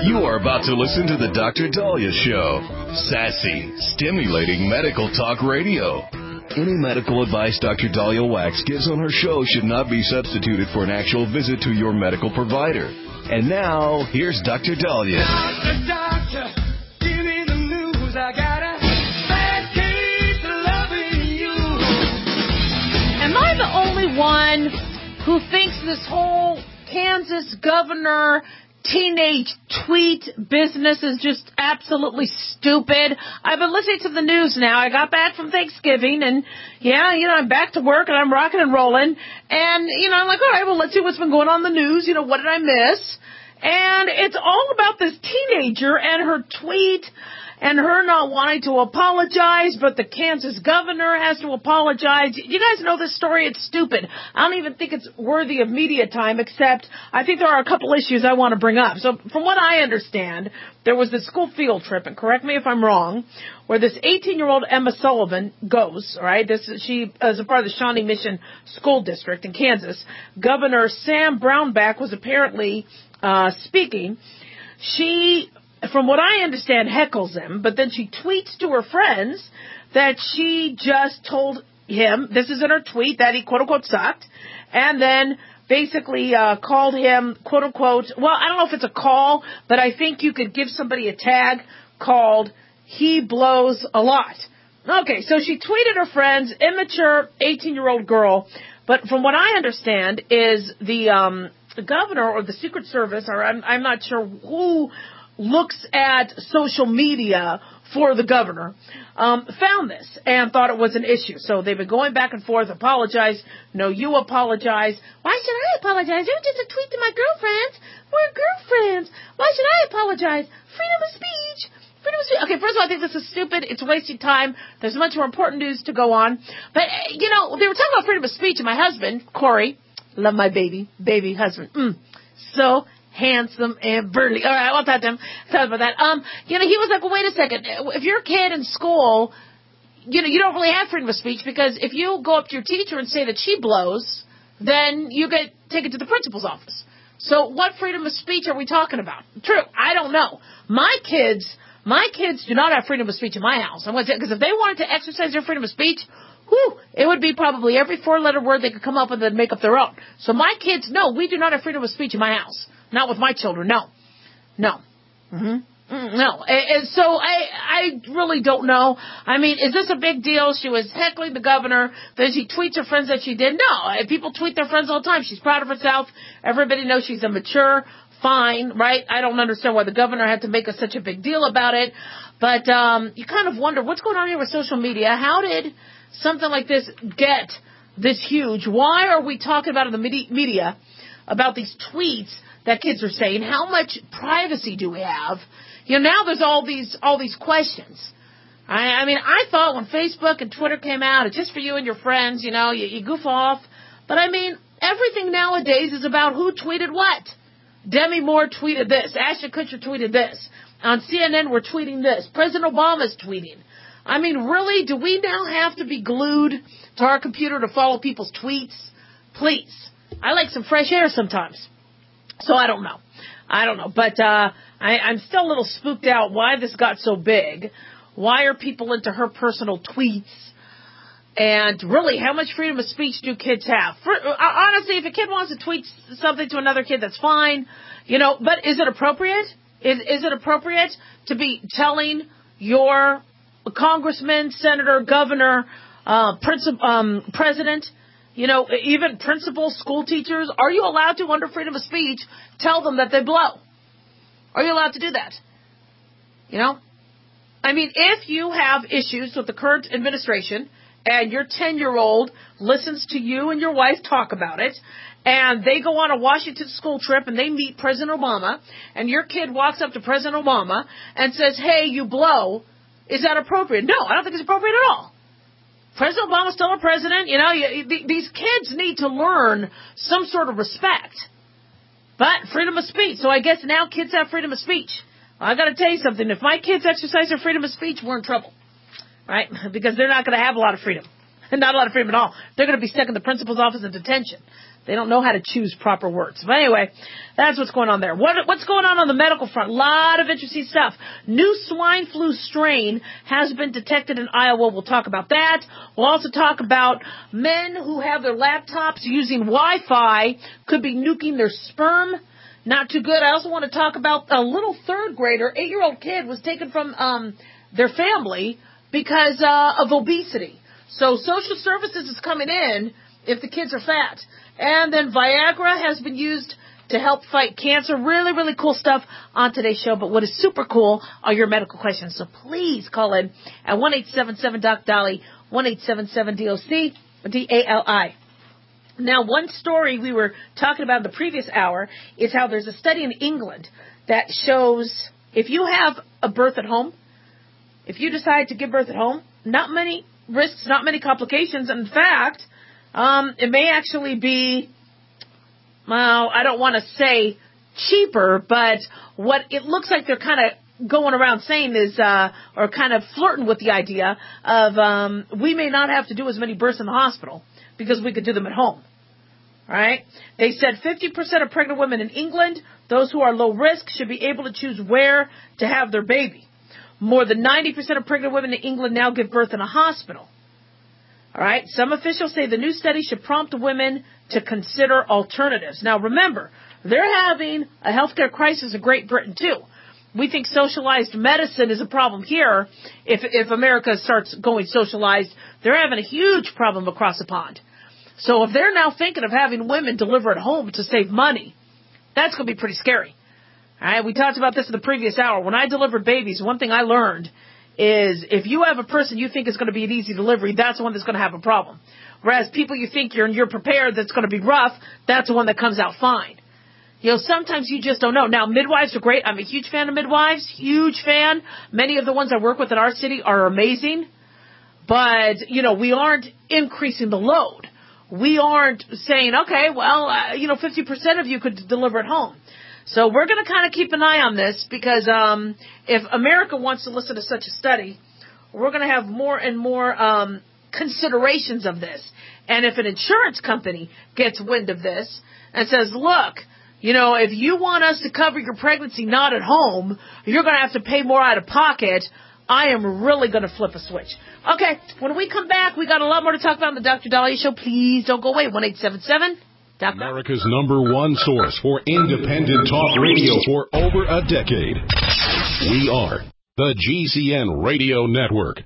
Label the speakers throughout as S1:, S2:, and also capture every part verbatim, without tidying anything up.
S1: You are about to listen to the Doctor Dahlia Show. Sassy, stimulating medical talk radio. Any medical advice Doctor Dahlia Wax gives on her show should not be substituted for an actual visit to your medical provider. And now, here's Doctor Dahlia.
S2: Doctor, doctor, give me the news. I got a bad case of loving you.
S3: Am I the only one who thinks this whole Kansas governor teenage tweet business is just absolutely stupid? I've been listening to the news now. I got back from Thanksgiving, and yeah, you know, I'm back to work, and I'm rocking and rolling. And, you know, I'm like, all right, well, let's see what's been going on in the news. You know, what did I miss? And it's all about this teenager and her tweet and her not wanting to apologize, but the Kansas governor has to apologize. You guys know this story. It's stupid. I don't even think it's worthy of media time, except I think there are a couple issues I want to bring up. So from what I understand, there was this school field trip, and correct me if I'm wrong, where this eighteen-year-old Emma Sullivan goes, all right? This is, she is a part of the Shawnee Mission School District in Kansas. Governor Sam Brownback was apparently uh, speaking. She, from what I understand, heckles him, but then she tweets to her friends that she just told him, this is in her tweet, that he quote-unquote sucked, and then basically uh, called him quote-unquote, well, I don't know if it's a call, but I think you could give somebody a tag called he blows a lot. Okay, so she tweeted her friends, immature eighteen-year-old girl, but from what I understand is the, um, the governor or the Secret Service, or I'm, I'm not sure who looks at social media for the governor, um, found this and thought it was an issue. So they've been going back and forth, apologize, no, you apologize. Why should I apologize? It was just a tweet to my girlfriends. We're girlfriends. Why should I apologize? Freedom of speech. Freedom of speech. Okay, first of all, I think this is stupid. It's wasting time. There's much more important news to go on. But, you know, they were talking about freedom of speech, and my husband, Corey, love my baby, baby husband, mm, so handsome and burly. All right, I won't touch him. Sorry about that. Um, you know, he was like, well, wait a second. If you're a kid in school, you know, you don't really have freedom of speech, because if you go up to your teacher and say that she blows, then you get taken to the principal's office. So what freedom of speech are we talking about? True, I don't know. My kids, my kids do not have freedom of speech in my house. I'm going to tell you, because if they wanted to exercise their freedom of speech, whew, it would be probably every four-letter word they could come up with and make up their own. So my kids, no, we do not have freedom of speech in my house. Not with my children, no. No. Mm-hmm. Mm, no. And so I I really don't know. I mean, is this a big deal? She was heckling the governor. Then she tweets her friends that she did. No. People tweet their friends all the time. She's proud of herself. Everybody knows she's a mature, fine, right? I don't understand why the governor had to make a, such a big deal about it. But um, you kind of wonder, what's going on here with social media? How did something like this get this huge? Why are we talking about it in the media, about these tweets that kids are saying? How much privacy do we have? You know, now there's all these all these questions. I, I mean, I thought when Facebook and Twitter came out, it's just for you and your friends, you know, you, you goof off. But I mean, everything nowadays is about who tweeted what. Demi Moore tweeted this. Ashton Kutcher tweeted this. On C N N, we're tweeting this. President Obama's tweeting. I mean, really, do we now have to be glued to our computer to follow people's tweets? Please. I like some fresh air sometimes. So I don't know. I don't know. But uh, I, I'm still a little spooked out why this got so big. Why are people into her personal tweets? And really, how much freedom of speech do kids have? For, uh, honestly, if a kid wants to tweet something to another kid, that's fine. You know, but is it appropriate? Is, is it appropriate to be telling your congressman, senator, governor, uh, princip- um, president, you know, even principals, school teachers, are you allowed to, under freedom of speech, tell them that they blow? Are you allowed to do that? You know? I mean, if you have issues with the current administration and your ten-year-old listens to you and your wife talk about it, and they go on a Washington school trip and they meet President Obama, and your kid walks up to President Obama and says, hey, you blow, is that appropriate? No, I don't think it's appropriate at all. President Obama's still a president. You know, you, these kids need to learn some sort of respect. But freedom of speech. So I guess now kids have freedom of speech. Well, I got to tell you something. If my kids exercise their freedom of speech, we're in trouble. Right? Because they're not going to have a lot of freedom. Not a lot of freedom at all. They're going to be stuck in the principal's office in detention. They don't know how to choose proper words. But anyway, that's what's going on there. What, what's going on on the medical front? A lot of interesting stuff. New swine flu strain has been detected in Iowa. We'll talk about that. We'll also talk about men who have their laptops using Wi-Fi could be nuking their sperm. Not too good. I also want to talk about a little third grader, eight-year-old kid was taken from um, their family because uh, of obesity. So social services is coming in if the kids are fat. And then Viagra has been used to help fight cancer. Really, really cool stuff on today's show. But what is super cool are your medical questions. So please call in at one eight seven seven Doc Dolly, one eight seven seven D O C D A L I. Now, one story we were talking about in the previous hour is how there's a study in England that shows if you have a birth at home, if you decide to give birth at home, not many risks, not many complications. In fact, um, it may actually be, well, I don't want to say cheaper, but what it looks like they're kind of going around saying is, uh, or kind of flirting with the idea of um, we may not have to do as many births in the hospital because we could do them at home. All right? They said fifty percent of pregnant women in England, those who are low risk, should be able to choose where to have their baby. More than ninety percent of pregnant women in England now give birth in a hospital. All right? Some officials say the new study should prompt women to consider alternatives. Now, remember, they're having a healthcare crisis in Great Britain, too. We think socialized medicine is a problem here. If, if America starts going socialized, they're having a huge problem across the pond. So if they're now thinking of having women deliver at home to save money, that's going to be pretty scary. All right, we talked about this in the previous hour. When I delivered babies, one thing I learned is if you have a person you think is going to be an easy delivery, that's the one that's going to have a problem. Whereas people you think you're you're prepared that's going to be rough, that's the one that comes out fine. You know, sometimes you just don't know. Now, midwives are great. I'm a huge fan of midwives, huge fan. Many of the ones I work with in our city are amazing. But, you know, we aren't increasing the load. We aren't saying, okay, well, uh, you know, fifty percent of you could deliver at home. So we're going to kind of keep an eye on this because um, if America wants to listen to such a study, we're going to have more and more um, considerations of this. And if an insurance company gets wind of this and says, look, you know, if you want us to cover your pregnancy not at home, you're going to have to pay more out of pocket, I am really going to flip a switch. Okay, when we come back, we got a lot more to talk about on the Doctor Dahlia Show. Please don't go away. one eight seven seven
S4: America's number one source for independent talk radio for over a decade. We are the G C N Radio Network.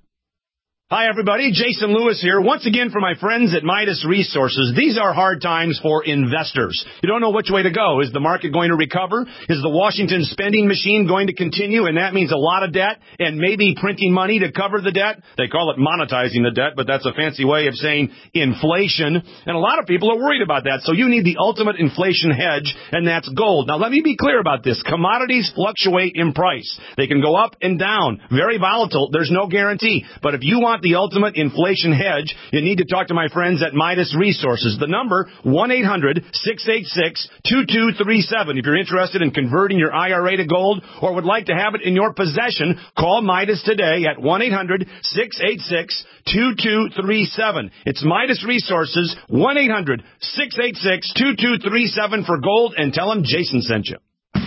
S5: Hi, everybody. Jason Lewis here. Once again for my friends at Midas Resources. These are hard times for investors. You don't know which way to go. Is the market going to recover? Is the Washington spending machine going to continue? And that means a lot of debt and maybe printing money to cover the debt. They call it monetizing the debt, but that's a fancy way of saying inflation. And a lot of people are worried about that. So you need the ultimate inflation hedge, and that's gold. Now, let me be clear about this. Commodities fluctuate in price. They can go up and down. Very volatile. There's no guarantee. But if you want the ultimate inflation hedge, you need to talk to my friends at Midas Resources. The number, one eight hundred six eight six two two three seven. If you're interested in converting your I R A to gold or would like to have it in your possession, call Midas today at one eight hundred six eight six two two three seven. It's Midas Resources, one eight hundred six eight six two two three seven for gold, and tell them Jason sent you.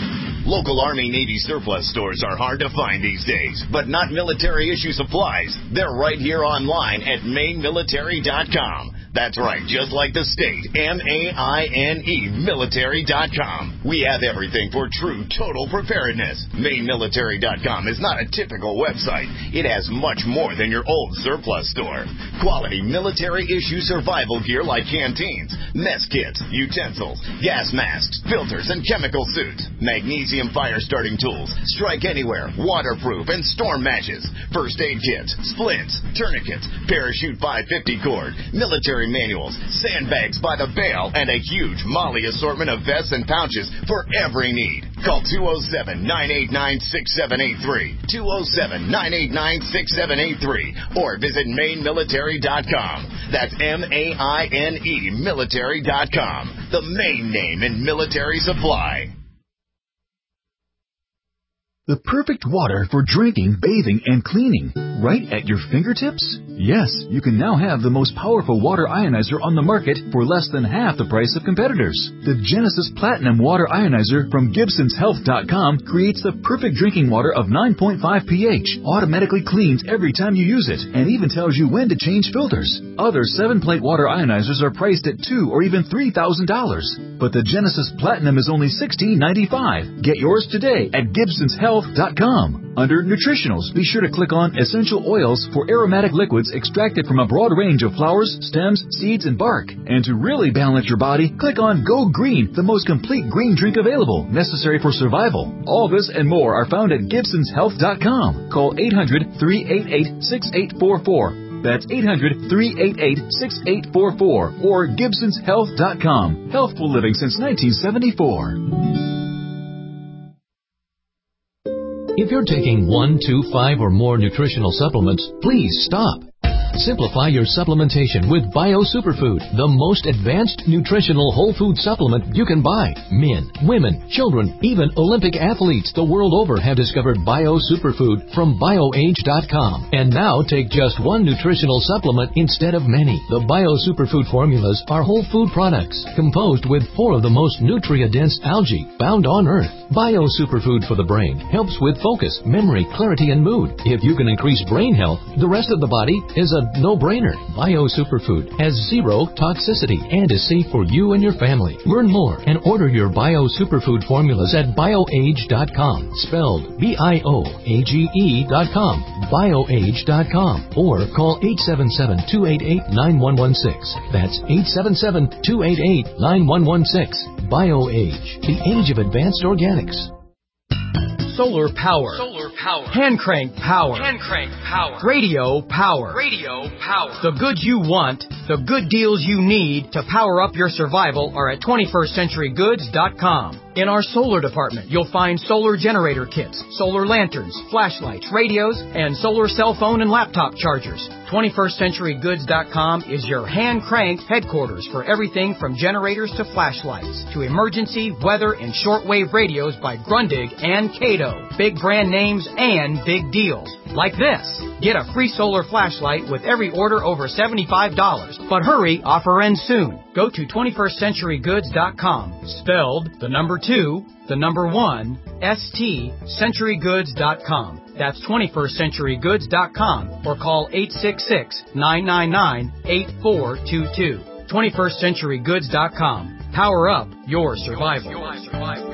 S1: Local Army Navy surplus stores are hard to find these days, but not military issue supplies. They're right here online at maine military dot com. That's right, just like the state, M A I N E, military dot com. We have everything for true total preparedness. maine military dot com is not a typical website. It has much more than your old surplus store. Quality military-issue survival gear like canteens, mess kits, utensils, gas masks, filters, and chemical suits, magnesium fire-starting tools, strike anywhere, waterproof, and storm matches, first aid kits, splints, tourniquets, parachute five fifty cord, military manuals, sandbags by the bale, and a huge Molly assortment of vests and pouches for every need. Call two oh seven, nine eight nine, six seven eight three, two oh seven, nine eight nine, six seven eight three, or visit maine military dot com. That's M A I N E, military dot com, the main name in military supply.
S6: The perfect water for drinking, bathing, and cleaning. Right at your fingertips? Yes, you can now have the most powerful water ionizer on the market for less than half the price of competitors. The Genesis Platinum Water Ionizer from Gibsons Health dot com creates the perfect drinking water of nine point five pH, automatically cleans every time you use it, and even tells you when to change filters. Other seven-plate water ionizers are priced at two thousand dollars or even three thousand dollars. But the Genesis Platinum is only sixteen ninety-five. Get yours today at Gibsons Health dot com. Under Nutritionals, be sure to click on Essential Oils for aromatic liquids extracted from a broad range of flowers, stems, seeds, and bark. And to really balance your body, click on Go Green, the most complete green drink available, necessary for survival. All this and more are found at Gibsons Health dot com. Call eight hundred, three eight eight, six eight four four. That's eight hundred, three eight eight, six eight four four or Gibsons Health dot com. Healthful living since nineteen seventy-four.
S7: If you're taking one, two, five, or more nutritional supplements, please stop. Simplify your supplementation with Bio Superfood, the most advanced nutritional whole food supplement you can buy. Men, women, children, even Olympic athletes the world over have discovered Bio Superfood from bio age dot com. And now take just one nutritional supplement instead of many. The Bio Superfood formulas are whole food products composed with four of the most nutrient-dense algae found on Earth. Bio Superfood for the brain helps with focus, memory, clarity, and mood. If you can increase brain health, the rest of the body is a no-brainer. Bio Superfood has zero toxicity and is safe for you and your family. Learn more and order your Bio Superfood formulas at bio age dot com, spelled B I O A G E dot com, bio age dot com, or call eight seven seven, two eight eight, nine one one six. That's eight seven seven, two eight eight, nine one one six. BioAge, the age of advanced organics.
S8: Solar power.
S9: Solar power.
S8: Hand crank power.
S9: Hand crank power.
S8: Radio power.
S9: Radio power.
S8: The goods you want, the good deals you need to power up your survival are at twenty-first century goods dot com. In our solar department, you'll find solar generator kits, solar lanterns, flashlights, radios, and solar cell phone and laptop chargers. twenty-first century goods dot com is your hand-cranked headquarters for everything from generators to flashlights, to emergency, weather, and shortwave radios by Grundig and Cato. Big brand names and big deals. Like this. Get a free solar flashlight with every order over seventy-five dollars. But hurry, offer ends soon. Go to twenty-first century goods dot com, spelled the number two, the number one, S T, century goods dot com. That's twenty-first century goods dot com or call eight six six, nine nine nine, eight four two two. twenty-first century goods dot com. Power up your survival. Your survival.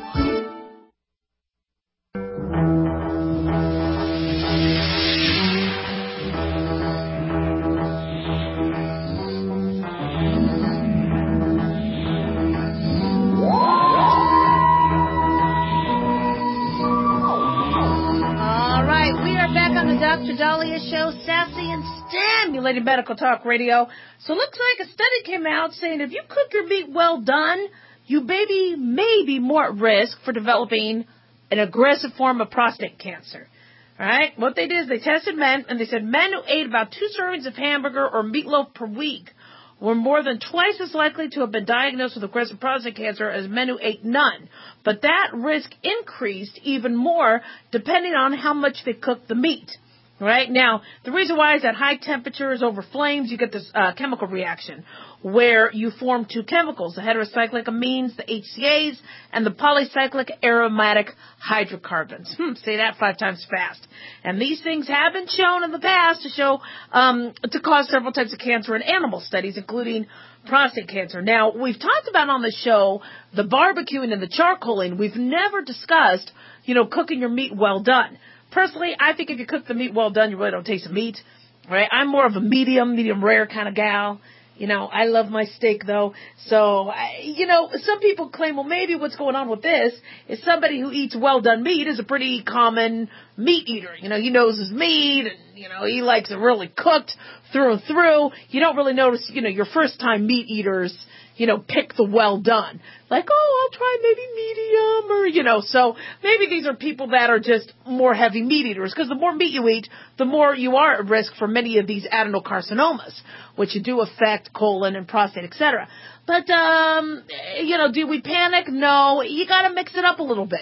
S3: Doctor Dahlia Show, sassy and stimulating medical talk radio. So it looks like a study came out saying if you cook your meat well done, you baby may be more at risk for developing an aggressive form of prostate cancer. All right? What they did is they tested men, and they said men who ate about two servings of hamburger or meatloaf per week were more than twice as likely to have been diagnosed with aggressive prostate cancer as men who ate none. But that risk increased even more depending on how much they cooked the meat. Right? Now, the reason why is at high temperatures over flames, you get this uh, chemical reaction where you form two chemicals, the heterocyclic amines, the H C As, and the polycyclic aromatic hydrocarbons. Hmm, say that five times fast. And these things have been shown in the past to show, um, to cause several types of cancer in animal studies, including prostate cancer. Now, we've talked about on the show the barbecuing and the charcoaling. We've never discussed, you know, cooking your meat well done. Personally, I think if you cook the meat well done, you really don't taste the meat, right? I'm more of a medium, medium rare kind of gal. You know, I love my steak, though. So, I, you know, some people claim, well, maybe what's going on with this is somebody who eats well-done meat is a pretty common meat eater. You know, he knows his meat, and, you know, he likes it really cooked through and through. You don't really notice, you know, your first-time meat eaters, you know, pick the well-done. Like, oh, I'll try maybe medium or, you know, so maybe these are people that are just more heavy meat eaters, because the more meat you eat, the more you are at risk for many of these adenocarcinomas, which do affect colon and prostate, et cetera. But, um, you know, do we panic? No, you got to mix it up a little bit.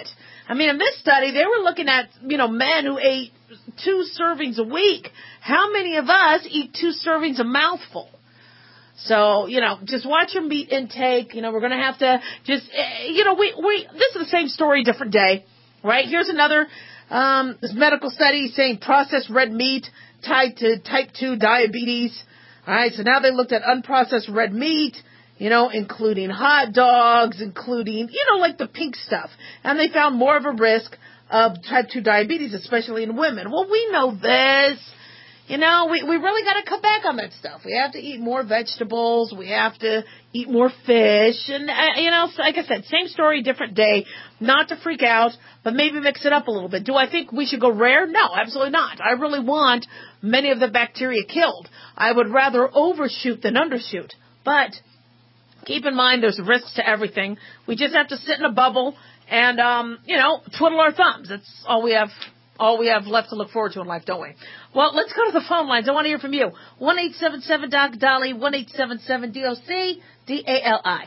S3: I mean, in this study, they were looking at, you know, men who ate two servings a week. How many of us eat two servings a mouthful? So, you know, just watch your meat intake. You know, we're going to have to just, you know, we, we, this is the same story, different day, right? Here's another, um, this medical study saying processed red meat tied to type two diabetes. All right. So now they looked at unprocessed red meat, you know, including hot dogs, including, you know, like the pink stuff. And they found more of a risk of type two diabetes, especially in women. Well, we know this. You know, we, we really got to cut back on that stuff. We have to eat more vegetables. We have to eat more fish. And, uh, you know, like I said, same story, different day. Not to freak out, but maybe mix it up a little bit. Do I think we should go rare? No, absolutely not. I really want many of the bacteria killed. I would rather overshoot than undershoot. But keep in mind there's risks to everything. We just have to sit in a bubble and, um, you know, twiddle our thumbs. That's all we have. All we have left to look forward to in life, don't we? Well, let's go to the phone lines. I want to hear from you. one eight seven seven Doc Dolly, one eight seven seven D O C, D A L I.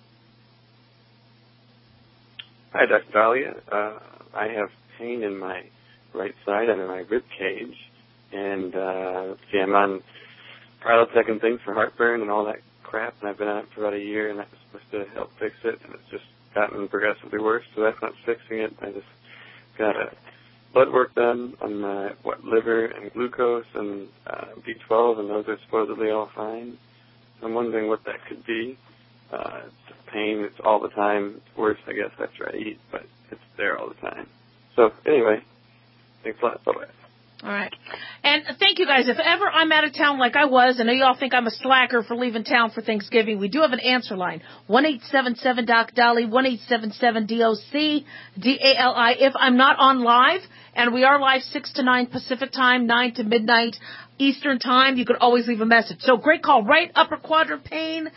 S9: Hi, Doctor Dahlia. Uh, I have pain in my right side and in my rib cage. And, uh, see, I'm on Prilosec and things for heartburn and all that crap, and I've been on it for about a year, and that was supposed to help fix it, and it's just gotten progressively worse, so that's not fixing it. I just got a blood work done on my what, liver and glucose and uh, B twelve, and those are supposedly all fine. So I'm wondering what that could be. Uh, it's pain. It's all the time. It's worse, I guess, after I eat, but it's there all the time. So anyway, thanks a lot. Bye-bye.
S3: All right. And thank you, guys. If ever I'm out of town like I was, I know you all think I'm a slacker for leaving town for Thanksgiving, we do have an answer line. one eight seven seven Doc Dolly, one eight seven seven D O C, D A L I. If I'm not on live, and we are live six to nine Pacific time, nine to midnight Eastern time, you could always leave a message. So great call. Right upper quadrant pain.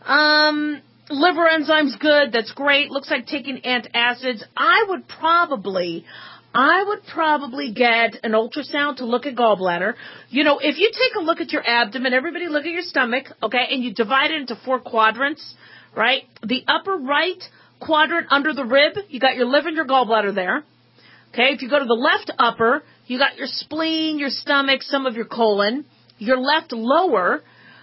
S3: Um, liver enzymes good. That's great. Looks like taking antacids. I would probably... I would probably get an ultrasound to look at gallbladder. You know, if you take a look at your abdomen, everybody look at your stomach, okay, and you divide it into four quadrants, right? The upper right quadrant under the rib, you got your liver and your gallbladder there. Okay, if you go to the left upper, you got your spleen, your stomach, some of your colon. Your left lower,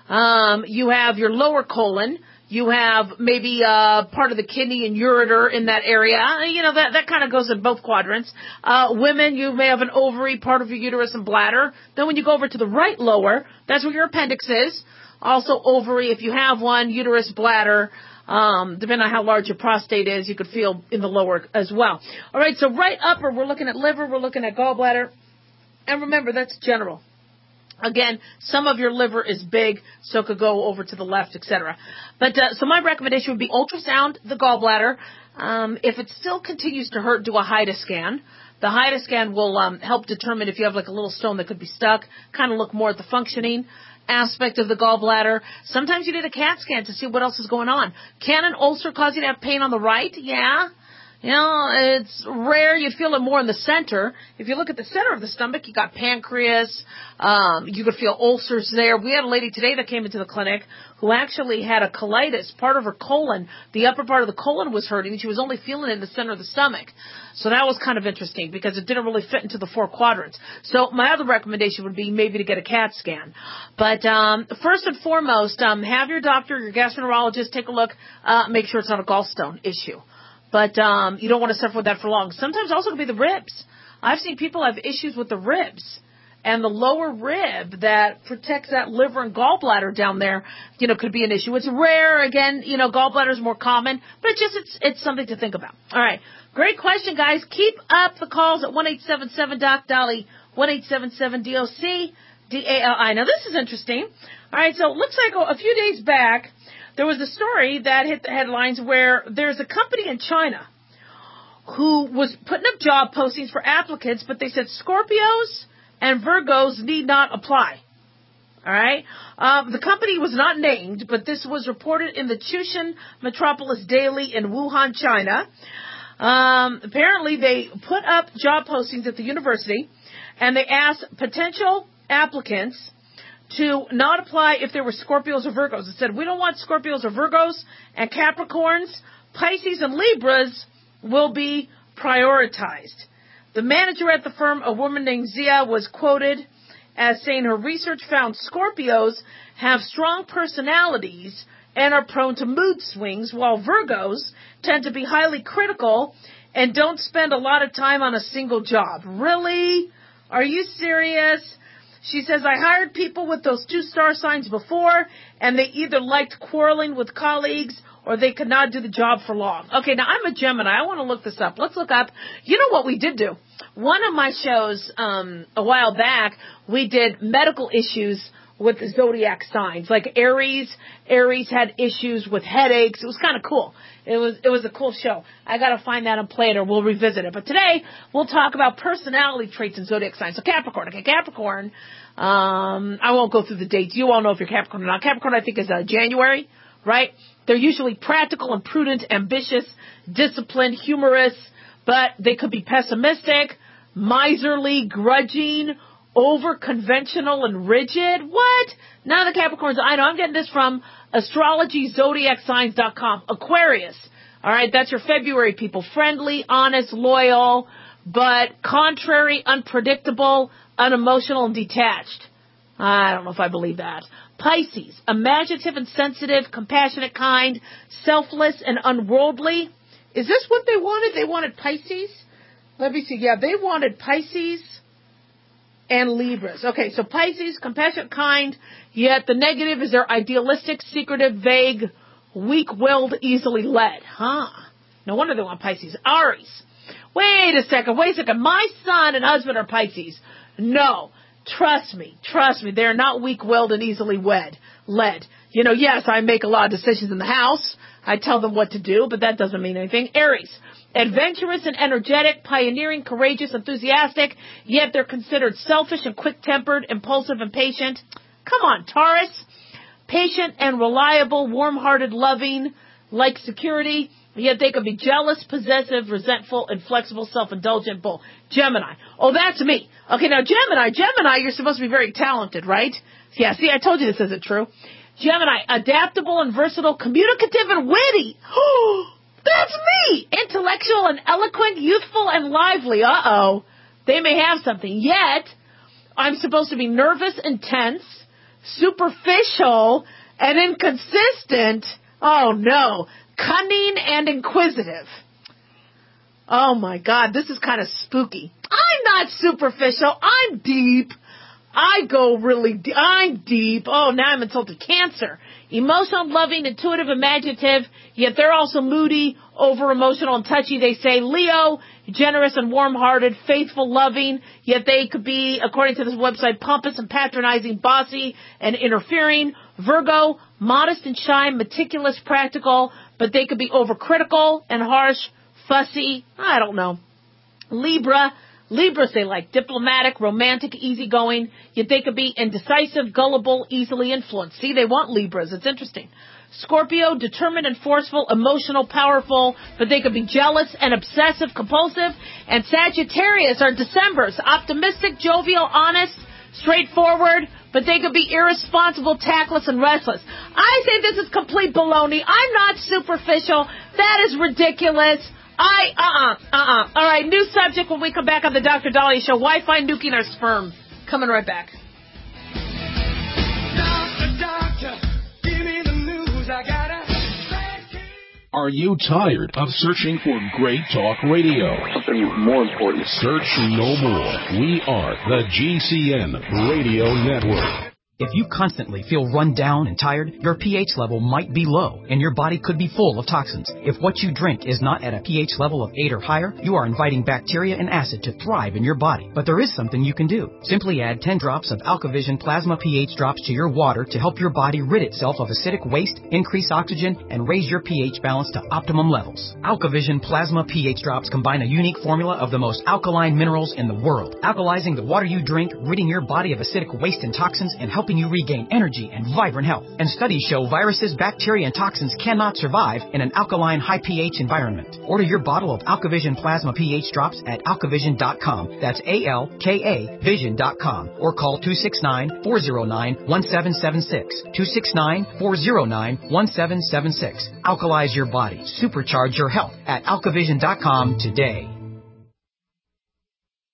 S3: um, you have your lower colon. You have maybe uh, part of the kidney and ureter in that area. You know, that, that kind of goes in both quadrants. Uh, women, you may have an ovary, part of your uterus and bladder. Then when you go over to the right lower, that's where your appendix is. Also ovary, if you have one, uterus, bladder. Um, depending on how large your prostate is, you could feel in the lower as well. All right, so right upper, we're looking at liver, we're looking at gallbladder. And remember, that's general. Again, some of your liver is big, so it could go over to the left, et cetera. But uh, so my recommendation would be ultrasound the gallbladder. Um, if it still continues to hurt, do a HIDA scan. The HIDA scan will um, help determine if you have like a little stone that could be stuck, kind of look more at the functioning aspect of the gallbladder. Sometimes you need a CAT scan to see what else is going on. Can an ulcer cause you to have pain on the right? Yeah. You know, it's rare. You'd feel it more in the center. If you look at the center of the stomach, you got pancreas. Um, you could feel ulcers there. We had a lady today that came into the clinic who actually had a colitis. Part of her colon, the upper part of the colon was hurting. She was only feeling it in the center of the stomach. So that was kind of interesting because it didn't really fit into the four quadrants. So my other recommendation would be maybe to get a CAT scan. But um, first and foremost, um, have your doctor, your gastroenterologist take a look, uh, make sure it's not a gallstone issue. But um, you don't want to suffer with that for long. Sometimes also it could be the ribs. I've seen people have issues with the ribs. And the lower rib that protects that liver and gallbladder down there, you know, could be an issue. It's rare. Again, you know, gallbladder is more common. But it's just, it's, it's something to think about. All right. Great question, guys. Keep up the calls at one eight seven seven Doc Dolly, one eight seven seven D O C, D A L I. Now, this is interesting. All right. So it looks like a few days back, there was a story that hit the headlines where there's a company in China who was putting up job postings for applicants, but they said Scorpios and Virgos need not apply. All right. Um, the company was not named, but this was reported in the Chushan Metropolis Daily in Wuhan, China. Um, apparently, they put up job postings at the university, and they asked potential applicants to not apply if there were Scorpios or Virgos. It said, we don't want Scorpios or Virgos, and Capricorns, Pisces, and Libras will be prioritized. The manager at the firm, a woman named Zia, was quoted as saying her research found Scorpios have strong personalities and are prone to mood swings, while Virgos tend to be highly critical and don't spend a lot of time on a single job. Really? Are you serious? She says, I hired people with those two star signs before, and they either liked quarreling with colleagues or they could not do the job for long. Okay, now I'm a Gemini. I want to look this up. Let's look up. You know what we did do? One of my shows um, a while back, we did medical issues with the zodiac signs. Like Aries, Aries had issues with headaches. It was kind of cool. It was it was a cool show. I got to find that and play it, or we'll revisit it. But today, we'll talk about personality traits and zodiac signs. So Capricorn. Okay, Capricorn, um, I won't go through the dates. You all know if you're Capricorn or not. Capricorn, I think, is uh, January, right? They're usually practical and prudent, ambitious, disciplined, humorous, but they could be pessimistic, miserly, grudging, over-conventional and rigid. What? None of the Capricorns I know. I'm getting this from astrology zodiac signs dot com. Aquarius. All right, that's your February people. Friendly, honest, loyal, but contrary, unpredictable, unemotional, and detached. I don't know if I believe that. Pisces. Imaginative and sensitive, compassionate, kind, selfless, and unworldly. Is this what they wanted? They wanted Pisces? Let me see. Yeah, they wanted Pisces and Libras. Okay, so Pisces, compassionate, kind, yet the negative is they're idealistic, secretive, vague, weak-willed, easily led. Huh. No wonder they want Pisces. Aries. Wait a second, wait a second. My son and husband are Pisces. No. Trust me, trust me. They're not weak-willed and easily wed, led. You know, yes, I make a lot of decisions in the house. I tell them what to do, but that doesn't mean anything. Aries. Adventurous and energetic, pioneering, courageous, enthusiastic, yet they're considered selfish and quick-tempered, impulsive and patient. Come on, Taurus. Patient and reliable, warm-hearted, loving, like security, yet they can be jealous, possessive, resentful, inflexible, self-indulgent, bull. Gemini. Oh, that's me. Okay, now Gemini, Gemini, you're supposed to be very talented, right? Yeah, see, I told you this isn't true. Gemini, adaptable and versatile, communicative and witty. Oh, that's me. Intellectual and eloquent, youthful and lively. Uh-oh. They may have something. Yet, I'm supposed to be nervous, intense, superficial, and inconsistent. Oh, no. Cunning and inquisitive. Oh, my God. This is kind of spooky. I'm not superficial. I'm deep. I go really deep. I'm deep. Oh, now I'm insulted. Cancer. Emotional, loving, intuitive, imaginative, yet they're also moody, over-emotional, and touchy. They say Leo, generous and warm-hearted, faithful, loving, yet they could be, according to this website, pompous and patronizing, bossy and interfering. Virgo, modest and shy, meticulous, practical, but they could be overcritical and harsh, fussy. I don't know. Libra. Libras, they like diplomatic, romantic, easygoing, yet they could be indecisive, gullible, easily influenced. See, they want Libras. It's interesting. Scorpio, determined and forceful, emotional, powerful, but they could be jealous and obsessive, compulsive. And Sagittarius are Decembers, optimistic, jovial, honest, straightforward, but they could be irresponsible, tactless, and restless. I say this is complete baloney. I'm not superficial. That is ridiculous. I, uh-uh, uh-uh. All right, new subject when we come back on the Doctor Dahlia Show. Wi-Fi nuking our sperm. Coming right back.
S2: Doctor, doctor, give me the news. I got a bad case.
S4: Are you tired of searching for great talk radio?
S9: Something more important.
S4: Search no more. We are the G C N Radio Network.
S8: If you constantly feel run down and tired, your pH level might be low, and your body could be full of toxins. If what you drink is not at a pH level of eight or higher, you are inviting bacteria and acid to thrive in your body. But there is something you can do. Simply add ten drops of AlkaVision Plasma pH drops to your water to help your body rid itself of acidic waste, increase oxygen, and raise your pH balance to optimum levels. AlkaVision Plasma pH drops combine a unique formula of the most alkaline minerals in the world, alkalizing the water you drink, ridding your body of acidic waste and toxins, and helping you regain energy and vibrant health. And studies show viruses, bacteria, and toxins cannot survive in an alkaline, high pH environment. Order your bottle of AlkaVision Plasma pH drops at alkavision dot com. That's A L K A vision dot com. Or call two six nine, four zero nine, one seven seven six. two six nine, four zero nine, one seven seven six. Alkalize your body. Supercharge your health at alkavision dot com today.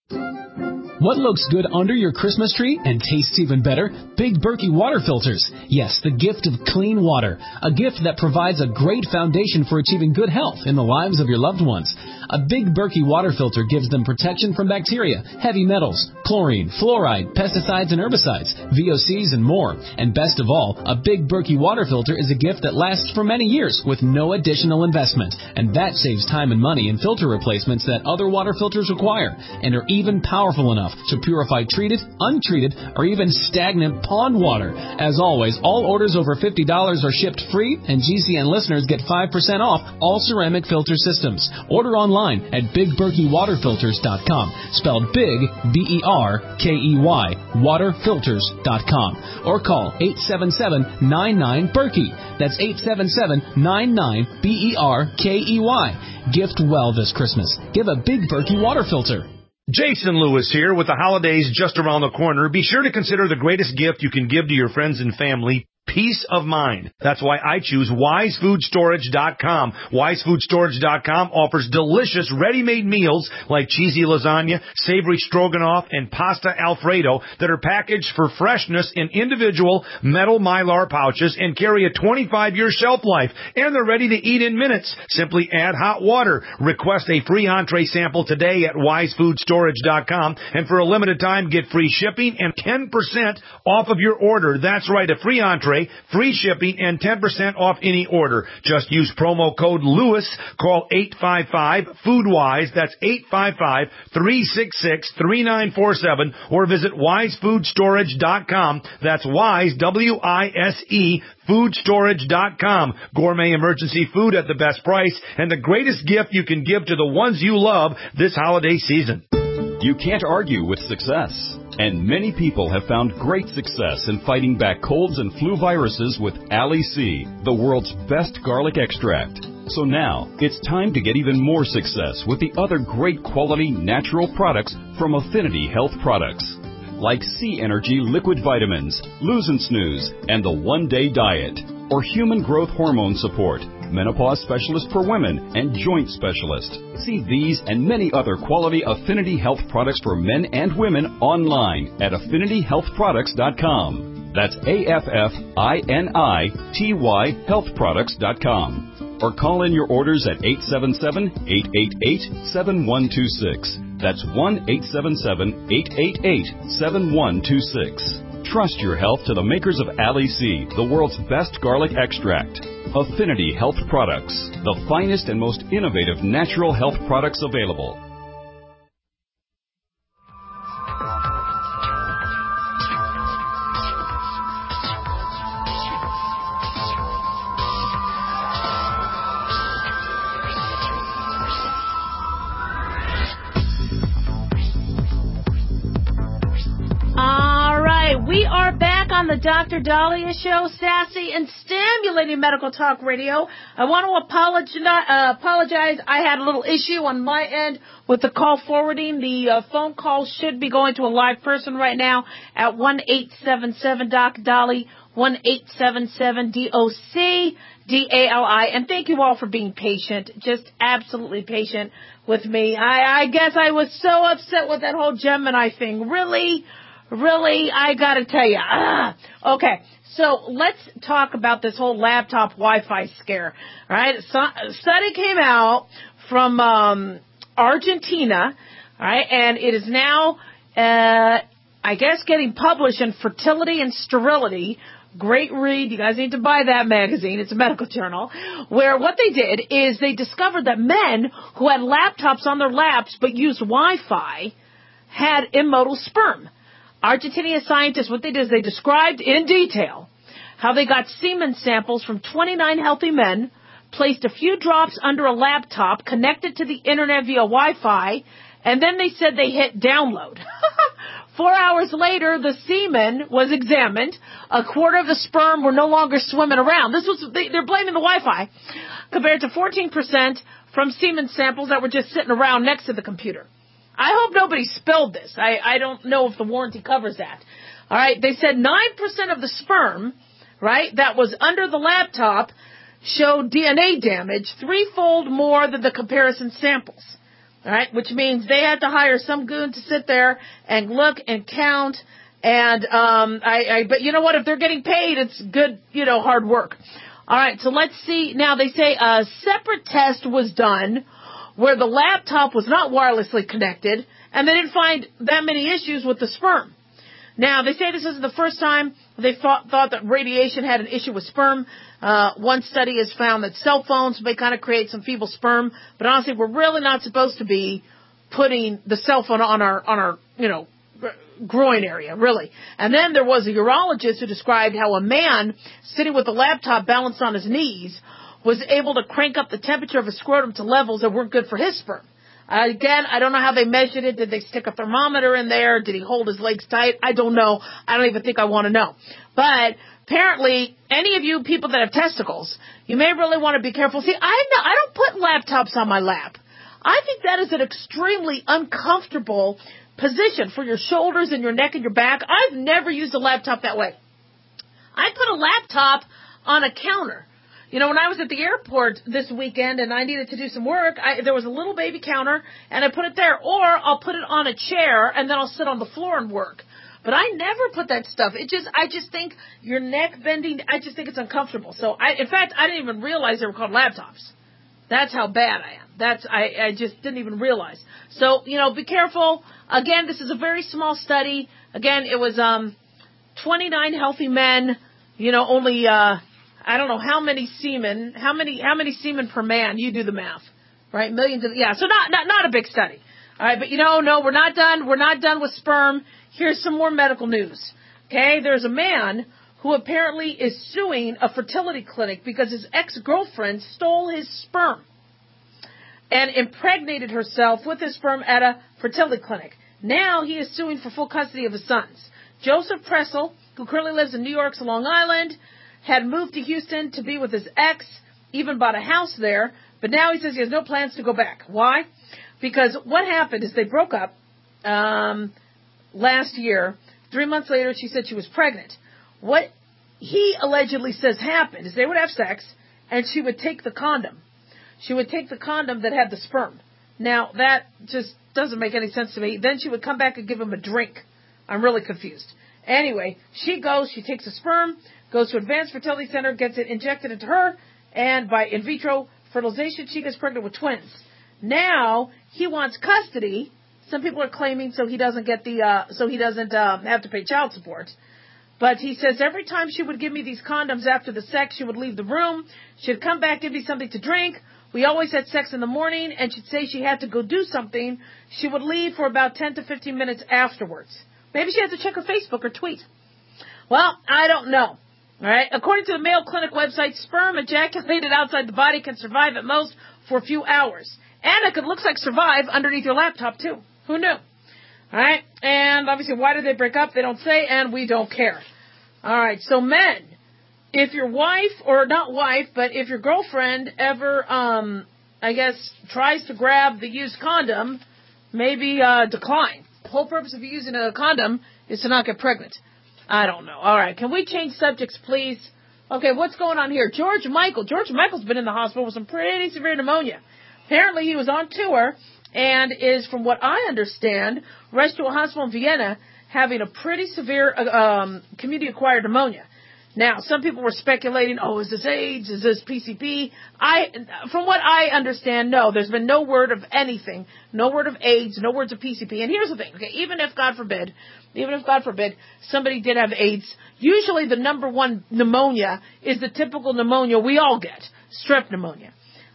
S10: What looks good under your Christmas tree and tastes even better? Big Berkey water filters. Yes, the gift of clean water. A gift that provides a great foundation for achieving good health in the lives of your loved ones. A Big Berkey water filter gives them protection from bacteria, heavy metals, chlorine, fluoride, pesticides and herbicides, V O Cs and more. And best of all, a Big Berkey water filter is a gift that lasts for many years with no additional investment. And that saves time and money in filter replacements that other water filters require and are even powerful enough to purify treated, untreated, or even stagnant pond water. As always, all orders over fifty dollars are shipped free, and G C N listeners get five percent off all ceramic filter systems. Order online at big berkey water filters dot com, spelled big, B E R K E Y, water filters dot com, or call eight seven seven, nine nine, Berkey. That's eight seven seven, nine nine, B E R K E Y. Gift well this Christmas. Give a Big Berkey water filter.
S5: Jason Lewis here with the holidays just around the corner. Be sure to consider the greatest gift you can give to your friends and family. Peace of mind. That's why I choose wise food storage dot com. wise food storage dot com offers delicious ready-made meals like cheesy lasagna, savory stroganoff, and pasta alfredo that are packaged for freshness in individual metal Mylar pouches and carry a twenty-five year shelf life. And they're ready to eat in minutes. Simply add hot water. Request a free entree sample today at wise food storage dot com. And for a limited time, get free shipping and ten percent off of your order. That's right, a free entree, free shipping, and ten percent off any order. Just use promo code Lewis. Call eight five five, food wise. That's eight five five, three six six, three nine four seven. Or visit wise food storage dot com. That's wise, W I S E, food storage dot com. Gourmet emergency food at the best price and the greatest gift you can give to the ones you love this holiday season.
S11: You can't argue with success. And many people have found great success in fighting back colds and flu viruses with Ali C, the world's best garlic extract. So now, it's time to get even more success with the other great quality natural products from Affinity Health Products, like C Energy Liquid Vitamins, Lose and Snooze, and the One Day Diet, or Human Growth Hormone Support, Menopause Specialist for Women, and Joint Specialist. See these and many other quality Affinity Health products for men and women online at affinity health products dot com. That's A F F I N I T Y health products dot com. Or call in your orders at eight seven seven, eight eight eight, seven one two six. That's one eight seven seven, eight eight eight, seven one two six. Trust your health to the makers of Ali C, the world's best garlic extract. Affinity Health Products, the finest and most innovative natural health products available.
S3: We are back on the Doctor Dahlia Show, sassy and stimulating medical talk radio. I want to apologize. Uh, apologize. I had a little issue on my end with the call forwarding. The uh, phone call should be going to a live person right now at one eight seven seven D O C Dali, one eight seven seven D O C D A L I. And thank you all for being patient, just absolutely patient with me. I, I guess I was so upset with that whole Gemini thing. Really? Really, I gotta tell you. Ah. Okay, so let's talk about this whole laptop Wi-Fi scare. All right, so, a study came out from um, Argentina, all right, and it is now, uh, I guess, getting published in Fertility and Sterility. Great read. You guys need to buy that magazine. It's a medical journal. Where what they did is they discovered that men who had laptops on their laps but used Wi-Fi had immotile sperm. Argentinian scientists, what they did is they described in detail how they got semen samples from twenty-nine healthy men, placed a few drops under a laptop, connected to the internet via Wi-Fi, and then they said they hit download. Four hours later, the semen was examined. A quarter of the sperm were no longer swimming around. This was they, they're blaming the Wi-Fi, compared to fourteen percent from semen samples that were just sitting around next to the computer. I hope nobody spilled this. I, I don't know if the warranty covers that. All right, they said nine percent of the sperm, right, that was under the laptop showed D N A damage threefold more than the comparison samples. All right, which means they had to hire some goon to sit there and look and count. And um, I, I, but you know what? If they're getting paid, it's good, you know, hard work. All right, so let's see. Now, they say a separate test was done where the laptop was not wirelessly connected, and they didn't find that many issues with the sperm. Now, they say this isn't the first time they thought, thought that radiation had an issue with sperm. Uh, one study has found that cell phones may kind of create some feeble sperm, but honestly, we're really not supposed to be putting the cell phone on our, on our, you know, groin area, really. And then there was a urologist who described how a man sitting with a laptop balanced on his knees was able to crank up the temperature of his scrotum to levels that weren't good for his sperm. Uh, again, I don't know how they measured it. Did they stick a thermometer in there? Did he hold his legs tight? I don't know. I don't even think I want to know. But apparently, any of you people that have testicles, you may really want to be careful. See, I know, I don't put laptops on my lap. I think that is an extremely uncomfortable position for your shoulders and your neck and your back. I've never used a laptop that way. I put a laptop on a counter. You know, when I was at the airport this weekend and I needed to do some work, I, there was a little baby counter, and I put it there. Or I'll put it on a chair, and then I'll sit on the floor and work. But I never put that stuff. It just, I just think your neck bending, I just think it's uncomfortable. So, I, in fact, I didn't even realize they were called laptops. That's how bad I am. That's, I, I just didn't even realize. So, you know, be careful. Again, this is a very small study. Again, it was, um, twenty-nine healthy men, you know, only, uh, I don't know how many semen, how many, how many semen per man. You do the math, right? Millions of, yeah. So not, not, not a big study. All right. But you know, no, we're not done. We're not done with sperm. Here's some more medical news. Okay. There's a man who apparently is suing a fertility clinic because his ex-girlfriend stole his sperm and impregnated herself with his sperm at a fertility clinic. Now he is suing for full custody of his sons. Joseph Pressel, who currently lives in New York's Long Island, had moved to Houston to be with his ex, even bought a house there, but now he says he has no plans to go back. Why? Because what happened is they broke up um, last year. Three months later, she said she was pregnant. What he allegedly says happened is they would have sex, and she would take the condom. She would take the condom that had the sperm. Now, that just doesn't make any sense to me. Then she would come back and give him a drink. I'm really confused. Anyway, she goes, she takes the sperm, goes to Advanced Fertility Center, gets it injected into her, and by in vitro fertilization, she gets pregnant with twins. Now, he wants custody. Some people are claiming so he doesn't get the, uh, so he doesn't um, have to pay child support. But he says every time she would give me these condoms after the sex, she would leave the room. She'd come back, give me something to drink. We always had sex in the morning, and she'd say she had to go do something. She would leave for about ten to fifteen minutes afterwards. Maybe she had to check her Facebook or tweet. Well, I don't know. All right. According to the Mayo Clinic website, sperm ejaculated outside the body can survive at most for a few hours. And it could, looks like, survive underneath your laptop, too. Who knew? All right. And obviously, why did they break up? They don't say, and we don't care. All right. So, men, if your wife, or not wife, but if your girlfriend ever, um, I guess, tries to grab the used condom, maybe uh, decline. The whole purpose of using a condom is to not get pregnant. I don't know. All right. Can we change subjects, please? Okay, what's going on here? George Michael. George Michael's been in the hospital with some pretty severe pneumonia. Apparently, he was on tour and is, from what I understand, rushed to a hospital in Vienna having a pretty severe um, community-acquired pneumonia. Now, some people were speculating, oh, is this AIDS? Is this P C P? I, from what I understand, no. There's been no word of anything. No word of AIDS, no words of P C P. And here's the thing, okay, even if, God forbid, even if, God forbid, somebody did have AIDS, usually the number one pneumonia is the typical pneumonia we all get, strep pneumonia.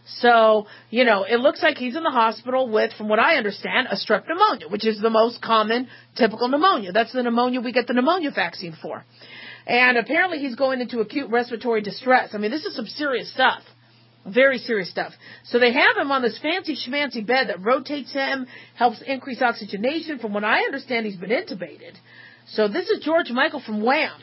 S3: So, you know, it looks like he's in the hospital with, from what I understand, a strep pneumonia, which is the most common typical pneumonia. That's the pneumonia we get the pneumonia vaccine for. And apparently he's going into acute respiratory distress. I mean, this is some serious stuff. Very serious stuff. So they have him on this fancy schmancy bed that rotates him, helps increase oxygenation. From what I understand, he's been intubated. So this is George Michael from Wham.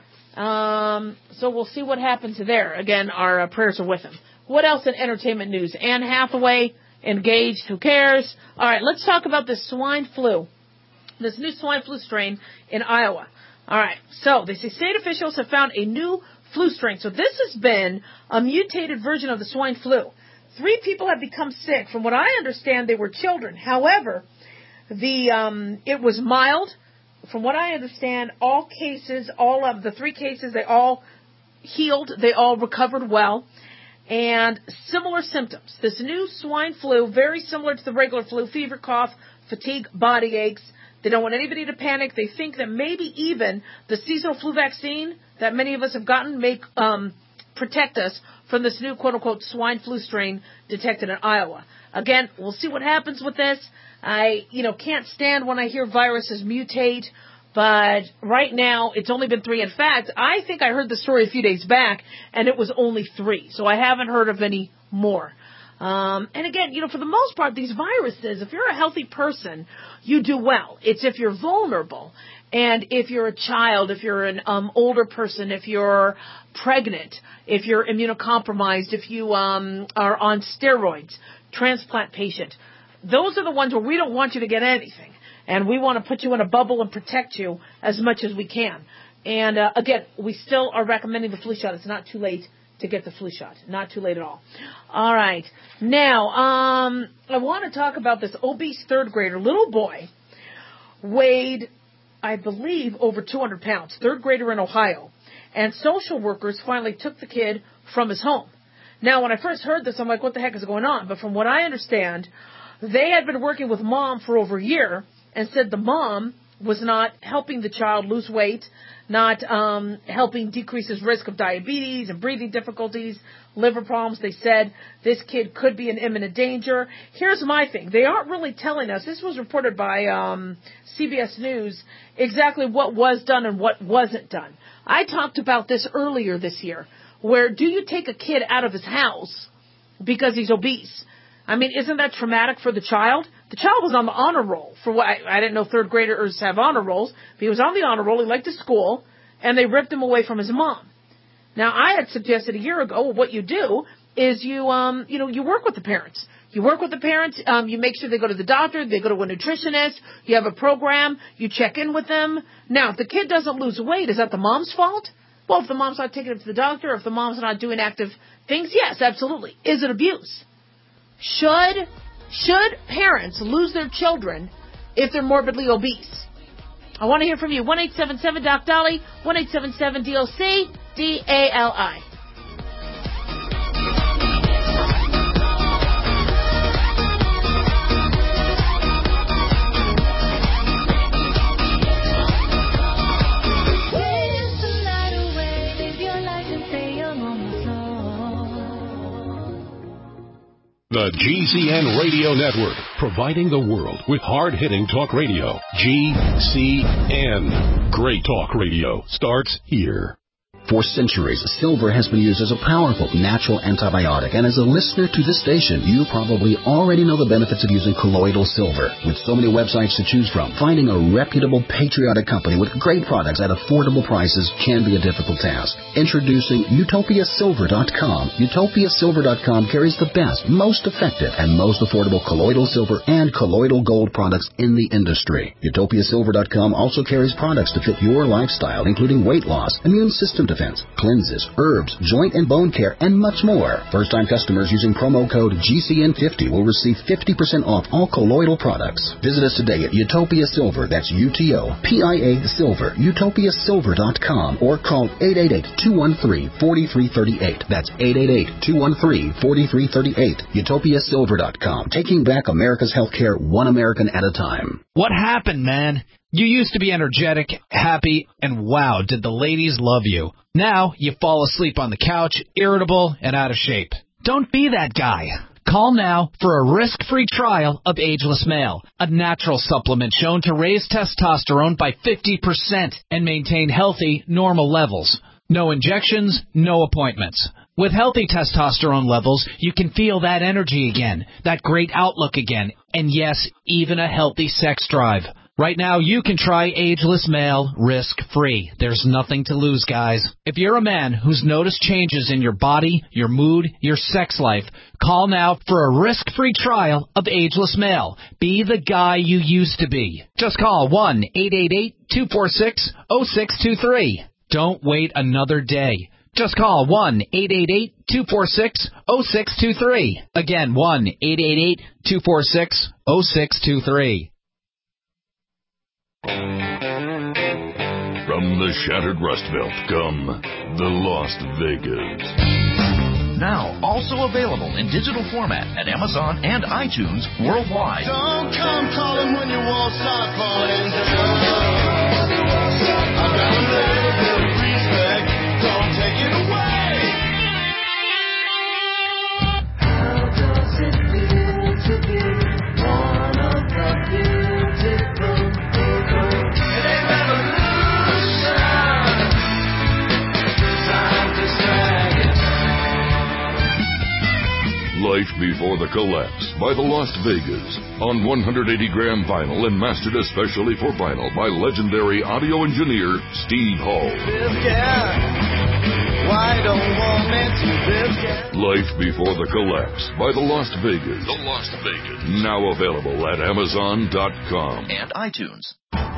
S3: Um, so we'll see what happens there. Again, our uh, prayers are with him. What else in entertainment news? Anne Hathaway engaged. Who cares? All right, let's talk about this swine flu. This new swine flu strain in Iowa. All right, so they say state officials have found a new flu strain. So this has been a mutated version of the swine flu. three people have become sick. From what I understand, they were children. However, the um, it was mild. From what I understand, all cases, all of the three cases, they all healed. They all recovered well. And similar symptoms. This new swine flu, very similar to the regular flu, fever, cough, fatigue, body aches. They don't want anybody to panic. They think that maybe even the seasonal flu vaccine that many of us have gotten may um, protect us from this new quote-unquote swine flu strain detected in Iowa. Again, we'll see what happens with this. I, you know, can't stand when I hear viruses mutate, but right now it's only been three. In fact, I think I heard the story a few days back, and it was only three. So I haven't heard of any more. Um, and again, you know, for the most part, these viruses, if you're a healthy person, you do well. It's if you're vulnerable, and if you're a child, if you're an um, older person, if you're pregnant, if you're immunocompromised, if you um, are on steroids, transplant patient, those are the ones where we don't want you to get anything. And we want to put you in a bubble and protect you as much as we can. And, uh, again, we still are recommending the flu shot. It's not too late to get the flu shot. Not too late at all. All right. Now, um, I want to talk about this obese third grader. Little boy weighed, I believe, over two hundred pounds. Third grader in Ohio. And social workers finally took the kid from his home. Now, when I first heard this, I'm like, what the heck is going on? But from what I understand, they had been working with mom for over a year and said the mom was not helping the child lose weight, not um, helping decrease his risk of diabetes and breathing difficulties, liver problems. They said this kid could be in imminent danger. Here's my thing. They aren't really telling us, this was reported by um, C B S News, exactly what was done and what wasn't done. I talked about this earlier this year, where do you take a kid out of his house because he's obese? I mean, isn't that traumatic for the child? The child was on the honor roll. For what I, I didn't know third graders have honor rolls, but he was on the honor roll. He liked his school, and they ripped him away from his mom. Now, I had suggested a year ago, well, what you do is you, um, you know, you work with the parents. You work with the parents. Um, you make sure they go to the doctor. They go to a nutritionist. You have a program. You check in with them. Now, if the kid doesn't lose weight, is that the mom's fault? Well, if the mom's not taking him to the doctor, or if the mom's not doing active things, yes, absolutely. Is it abuse? Should should parents lose their children if they're morbidly obese? I want to hear from you. one eight seven seven Doc Dolly, one eight seven seven D L C, D A L I.
S4: The G C N Radio Network, providing the world with hard-hitting talk radio. G C N. Great talk radio starts here.
S12: For centuries, silver has been used as a powerful natural antibiotic, and as a listener to this station, you probably already know the benefits of using colloidal silver. With so many websites to choose from, finding a reputable, patriotic company with great products at affordable prices can be a difficult task. Introducing Utopia Silver dot com. Utopia Silver dot com carries the best, most effective, and most affordable colloidal silver and colloidal gold products in the industry. Utopia Silver dot com also carries products to fit your lifestyle, including weight loss, immune system defense, cleanses, herbs, joint and bone care, and much more. First-time customers using promo code G C N fifty will receive fifty percent off all colloidal products. Visit us today at Utopia Silver, that's U T O P I A Silver, Utopia Silver dot com, or call eight eight eight, two one three, four three three eight. That's eight eight eight, two one three, four three three eight. Utopia Silver dot com, taking back America's healthcare one American at a time.
S13: What happened, man? You used to be energetic, happy, and wow, did the ladies love you. Now you fall asleep on the couch, irritable and out of shape. Don't be that guy. Call now for a risk-free trial of Ageless Male, a natural supplement shown to raise testosterone by fifty percent and maintain healthy, normal levels. No injections, no appointments. With healthy testosterone levels, you can feel that energy again, that great outlook again, and yes, even a healthy sex drive. Right now, you can try Ageless Male risk-free. There's nothing to lose, guys. If you're a man who's noticed changes in your body, your mood, your sex life, call now for a risk-free trial of Ageless Male. Be the guy you used to be. Just call one eight eight eight, two four six, zero six two three. Don't wait another day. Just call one eight eight eight, two four six, zero six two three. Again, one eight eight eight, two four six, zero six two three.
S1: From the shattered Rust Belt come the Las Vegas.
S14: Now also available in digital format at Amazon and iTunes worldwide.
S2: Don't come calling when your walls start falling down. I've got a little bit of respect. Don't take it away. How does it feel to be one of the beautiful people? It ain't revolution. Time to drag it.
S1: Life Before the Collapse by the Las Vegas on one hundred eighty gram vinyl and mastered especially for vinyl by legendary audio engineer Steve Hall.
S2: Why don't want me to this guy?
S1: Life Before the Collapse by the Las Vegas. The Las Vegas. Now available at Amazon dot com
S14: and iTunes.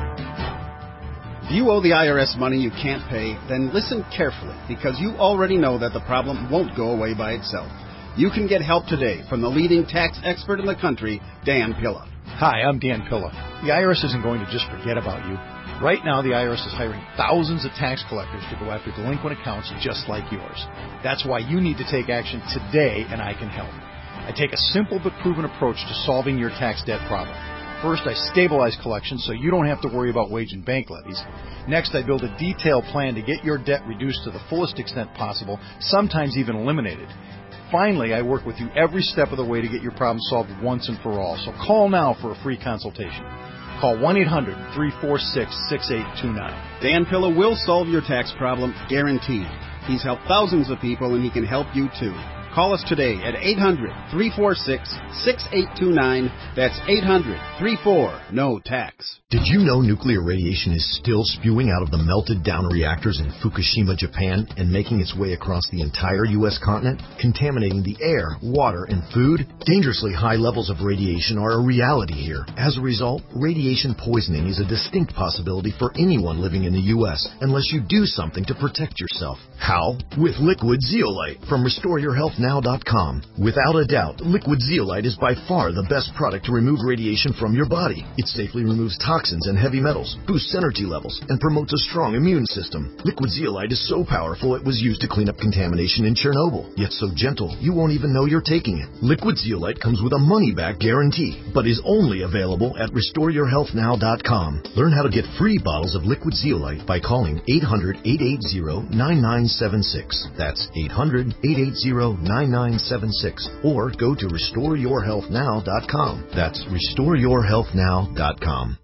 S15: If you owe the I R S money you can't pay, then listen carefully, because you already know that the problem won't go away by itself. You can get help today from the leading tax expert in the country, Dan Pilla.
S16: Hi, I'm Dan Pilla. The I R S isn't going to just forget about you. Right now, the I R S is hiring thousands of tax collectors to go after delinquent accounts just like yours. That's why you need to take action today, and I can help. I take a simple but proven approach to solving your tax debt problem. First, I stabilize collections so you don't have to worry about wage and bank levies. Next, I build a detailed plan to get your debt reduced to the fullest extent possible, sometimes even eliminated. Finally, I work with you every step of the way to get your problem solved once and for all. So call now for a free consultation. Call one eight hundred, three four six, six eight two nine.
S15: Dan Pilla will solve your tax problem, guaranteed. He's helped thousands of people, and he can help you too. Call us today at eight hundred, three four six, six eight two nine. That's eight hundred, three four, N O T A X.
S17: Did you know nuclear radiation is still spewing out of the melted down reactors in Fukushima, Japan, and making its way across the entire U S continent, contaminating the air, water, and food? Dangerously high levels of radiation are a reality here. As a result, radiation poisoning is a distinct possibility for anyone living in the U S unless you do something to protect yourself. How? With Liquid Zeolite from Restore Your Health Now dot com. Without a doubt, Liquid Zeolite is by far the best product to remove radiation from your body. It safely removes toxins and heavy metals, boosts energy levels, and promotes a strong immune system. Liquid Zeolite is so powerful it was used to clean up contamination in Chernobyl, yet so gentle you won't even know you're taking it. Liquid Zeolite comes with a money-back guarantee, but is only available at Restore Your Health Now dot com. Learn how to get free bottles of Liquid Zeolite by calling eight hundred, eight eight zero, nine nine seven six. That's eight hundred, eight eight zero, nine nine seven six. Or go to Restore Your Health Now dot com. That's Restore Your Health Now dot com.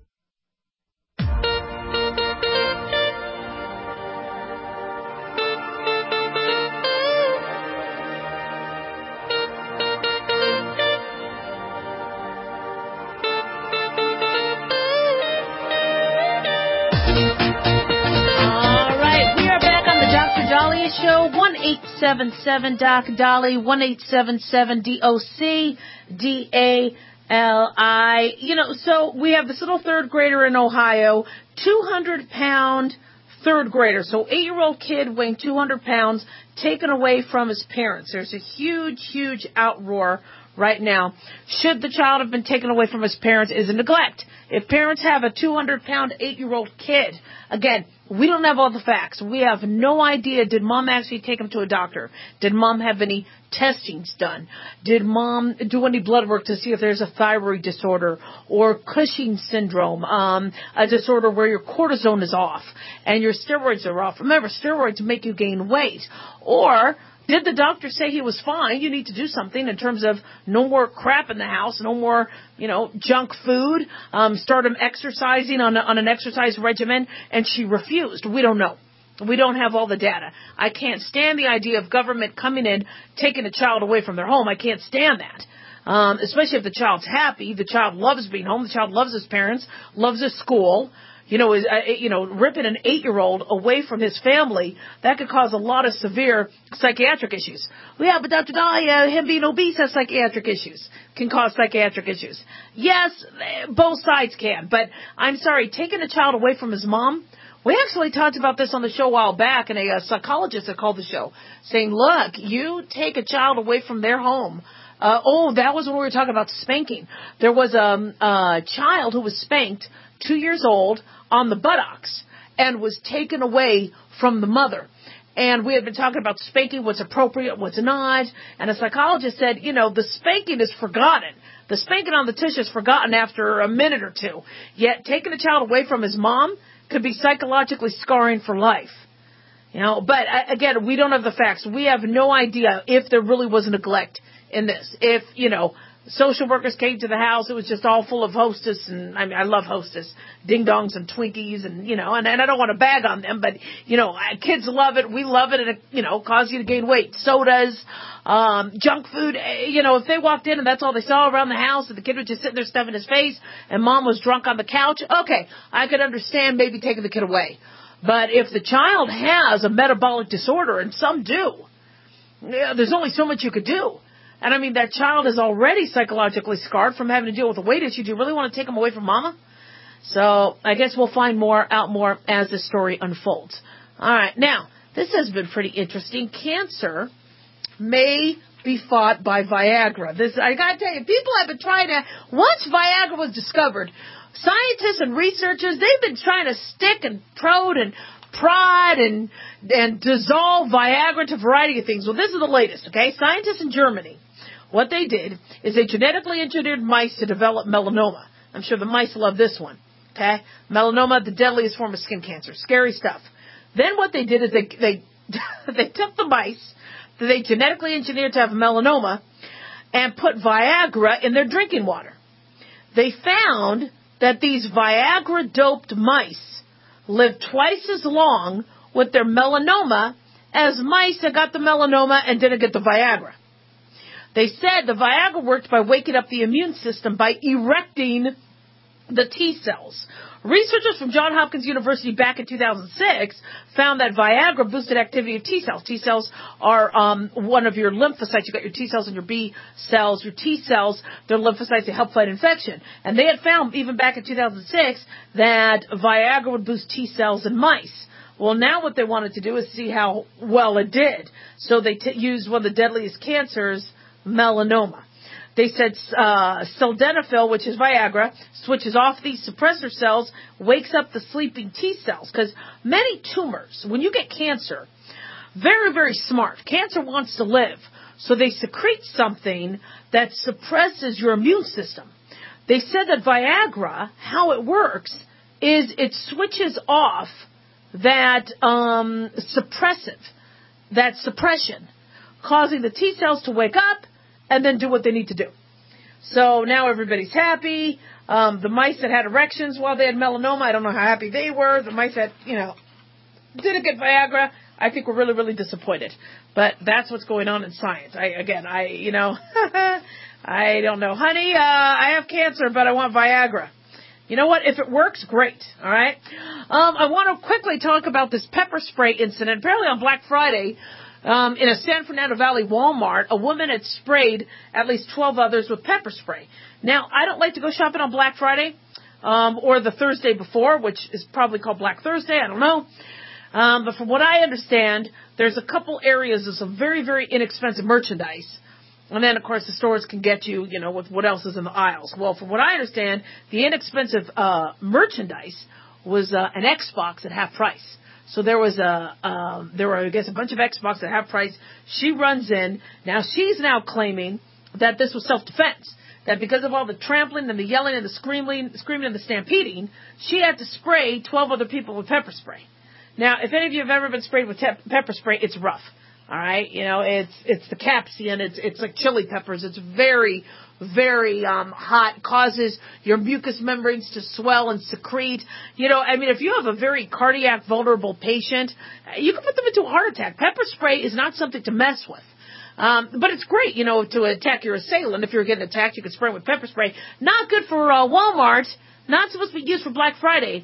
S3: Show one eight seven seven Doc Dolly, one eight seven seven D O C D A L I. You know, so we have this little third grader in Ohio, two hundred pound third grader. So eight-year-old kid weighing two hundred pounds taken away from his parents. There's a huge, huge outroar right now. Should the child have been taken away from his parents is a neglect. If parents have a two hundred pound eight-year-old kid, again, we don't have all the facts. We have no idea. Did mom actually take him to a doctor? Did mom have any testings done? Did mom do any blood work to see if there's a thyroid disorder or Cushing syndrome, um, a disorder where your cortisone is off and your steroids are off? Remember, steroids make you gain weight. Or did the doctor say he was fine? You need to do something in terms of no more crap in the house, no more, you know, junk food, um, start him exercising on, a, on an exercise regimen, and she refused. We don't know. We don't have all the data. I can't stand the idea of government coming in, taking a child away from their home. I can't stand that. Um, especially if the child's happy, the child loves being home, the child loves his parents, loves his school. you know, is, uh, you know, ripping an eight-year-old away from his family, that could cause a lot of severe psychiatric issues. Well, yeah, but Doctor Dahlia, him being obese has psychiatric issues, can cause psychiatric issues. Yes, both sides can, but I'm sorry, taking a child away from his mom, we actually talked about this on the show a while back, and a, a psychologist had called the show saying, look, you take a child away from their home. Uh, oh, that was when we were talking about spanking. There was um, a child who was spanked, two years old, on the buttocks, and was taken away from the mother. And we had been talking about spanking, what's appropriate, what's not. And a psychologist said, you know, the spanking is forgotten. The spanking on the tush is forgotten after a minute or two. Yet taking a child away from his mom could be psychologically scarring for life. You know, but again, we don't have the facts. We have no idea if there really was neglect in this. If, you know, social workers came to the house, it was just all full of Hostess, and I mean, I love Hostess, ding-dongs and Twinkies, and, you know, and, and I don't want to bag on them, but, you know, kids love it, we love it, and it, you know, causes you to gain weight. Sodas, um, junk food, you know, if they walked in and that's all they saw around the house, and the kid was just sitting there stuffing his face, and mom was drunk on the couch, okay, I could understand maybe taking the kid away. But if the child has a metabolic disorder, and some do, yeah, there's only so much you could do. And I mean, that child is already psychologically scarred from having to deal with a weight issue. Do you really want to take him away from mama? So I guess we'll find more out more as this story unfolds. All right. Now, this has been pretty interesting. Cancer may be fought by Viagra. This, I got to tell you, people have been trying to, once Viagra was discovered, scientists and researchers, they've been trying to stick and prod and prod and, and dissolve Viagra to a variety of things. Well, this is the latest, okay? Scientists in Germany, what they did is they genetically engineered mice to develop melanoma. I'm sure the mice love this one, okay? Melanoma, the deadliest form of skin cancer. Scary stuff. Then what they did is they they they took the mice that they genetically engineered to have melanoma and put Viagra in their drinking water. They found that these Viagra-doped mice lived twice as long with their melanoma as mice that got the melanoma and didn't get the Viagra. They said the Viagra worked by waking up the immune system by erecting the T cells. Researchers from Johns Hopkins University back in two thousand six found that Viagra boosted activity of T cells. T cells are um, one of your lymphocytes. You've got your T cells and your B cells. Your T cells, they're lymphocytes that help fight infection. And they had found, even back in two thousand six, that Viagra would boost T cells in mice. Well, now what they wanted to do is see how well it did. So they t- used one of the deadliest cancers, melanoma. They said uh, sildenafil, which is Viagra, switches off these suppressor cells, wakes up the sleeping T cells. Because many tumors, when you get cancer, very, very smart. Cancer wants to live. So they secrete something that suppresses your immune system. They said that Viagra, how it works, is it switches off that um, suppressive, that suppression, causing the T cells to wake up and then do what they need to do. So now everybody's happy. Um, the mice that had erections while they had melanoma, I don't know how happy they were. The mice that, you know, didn't get Viagra, I think were really, really disappointed. But that's what's going on in science. I, again, I, you know, I don't know. Honey, uh, I have cancer, but I want Viagra. You know what? If it works, great. All right. Um, I want to quickly talk about this pepper spray incident. Apparently on Black Friday, Um, in a San Fernando Valley Walmart, a woman had sprayed at least twelve others with pepper spray. Now, I don't like to go shopping on Black Friday um, or the Thursday before, which is probably called Black Thursday. I don't know. Um, but from what I understand, there's a couple areas of some very, very inexpensive merchandise. And then, of course, the stores can get you, you know, with what else is in the aisles. Well, from what I understand, the inexpensive uh, merchandise was uh, an Xbox at half price. So there was a, um, there were, I guess, a bunch of Xbox at half price. She runs in. Now, she's now claiming that this was self-defense, that because of all the trampling and the yelling and the screaming, screaming and the stampeding, she had to spray twelve other people with pepper spray. Now, if any of you have ever been sprayed with te- pepper spray, it's rough. All right, you know, it's it's the capsaicin, it's it's like chili peppers. It's very, very um, hot, causes your mucous membranes to swell and secrete. You know, I mean, if you have a very cardiac vulnerable patient, you can put them into a heart attack. Pepper spray is not something to mess with. Um, but it's great, you know, to attack your assailant. If you're getting attacked, you can spray with pepper spray. Not good for uh, Walmart. Not supposed to be used for Black Friday.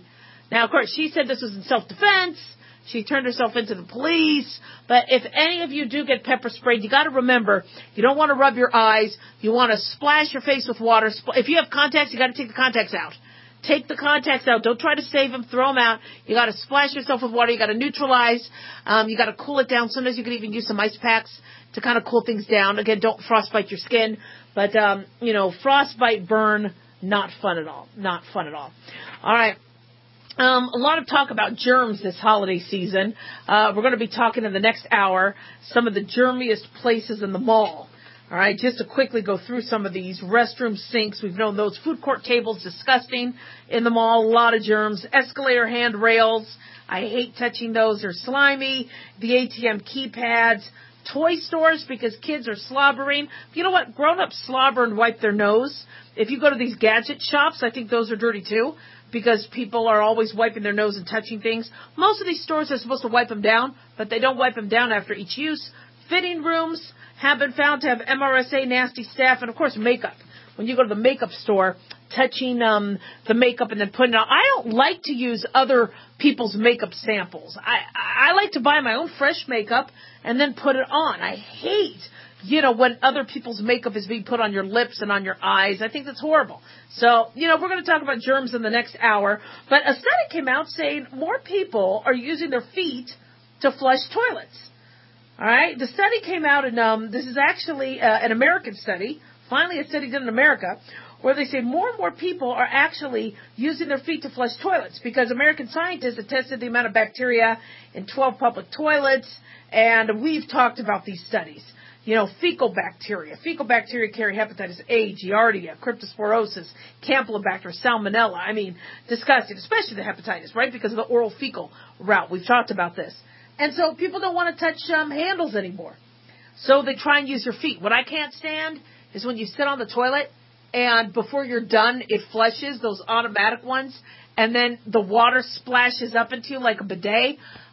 S3: Now, of course, she said this was in self-defense. She turned herself into the police. But if any of you do get pepper sprayed, you got to remember, you don't want to rub your eyes. You want to splash your face with water. If you have contacts, you got to take the contacts out. Take the contacts out. Don't try to save them. Throw them out. You got to splash yourself with water. You got to neutralize. Um, you got to cool it down. Sometimes you can even use some ice packs to kind of cool things down. Again, don't frostbite your skin. But, um, you know, frostbite, burn, not fun at all. Not fun at all. All right. Um, a lot of talk about germs this holiday season. Uh, we're going to be talking in the next hour some of the germiest places in the mall. All right, just to quickly go through some of these. Restroom sinks, we've known those. Food court tables, disgusting in the mall, a lot of germs. Escalator handrails, I hate touching those. They're slimy. The A T M keypads. Toy stores, because kids are slobbering. You know what? Grown-ups slobber and wipe their nose. If you go to these gadget shops, I think those are dirty too, because people are always wiping their nose and touching things. Most of these stores are supposed to wipe them down, but they don't wipe them down after each use. Fitting rooms have been found to have M R S A nasty staff, and of course makeup. When you go to the makeup store, touching um, the makeup and then putting it on. I don't like to use other people's makeup samples. I, I like to buy my own fresh makeup and then put it on. I hate, you know, when other people's makeup is being put on your lips and on your eyes. I think that's horrible. So, you know, we're going to talk about germs in the next hour. But a study came out saying more people are using their feet to flush toilets. All right. The study came out, and um, this is actually uh, an American study. Finally, a study done in America, where they say more and more people are actually using their feet to flush toilets, because American scientists have tested the amount of bacteria in twelve public toilets, and we've talked about these studies. You know, fecal bacteria. Fecal bacteria carry hepatitis A, Giardia, cryptosporosis, Campylobacter, Salmonella. I mean, disgusting, especially the hepatitis, right, because of the oral fecal route. We've talked about this. And so people don't want to touch um, handles anymore. So they try and use your feet. What I can't stand is when you sit on the toilet and before you're done, it flushes, those automatic ones, and then the water splashes up into you like a bidet.